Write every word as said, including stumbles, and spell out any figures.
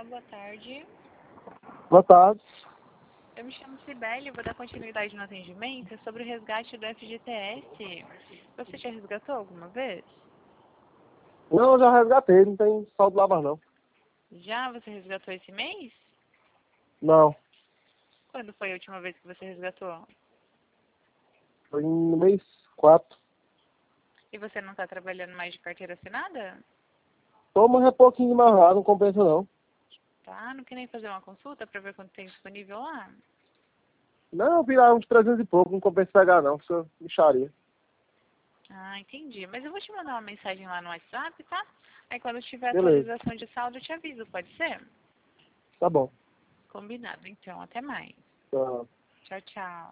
boa tarde. Boa tarde. Eu me chamo Cibele, vou dar continuidade no atendimento é sobre o resgate do F G T S. Você já resgatou alguma vez? Não, eu já resgatei, não tem saldo lá mais não. Já? Você resgatou esse mês? Não, Quando foi a última vez que você resgatou? foi no mês quatro. E você não está trabalhando mais de carteira assinada? Tô, mas é pouquinho mais raro, não compensa não. Tá, não quer nem fazer uma consulta para ver quanto tem disponível lá? Não, virar uns trezentos e pouco, não compensa pegar não, isso é mixaria. Ah, entendi. Mas eu vou te mandar uma mensagem lá no WhatsApp, tá? Aí quando tiver Beleza, atualização de saldo eu te aviso, pode ser? tá bom. Combinado, então. Até mais. Tá. Tchau, tchau.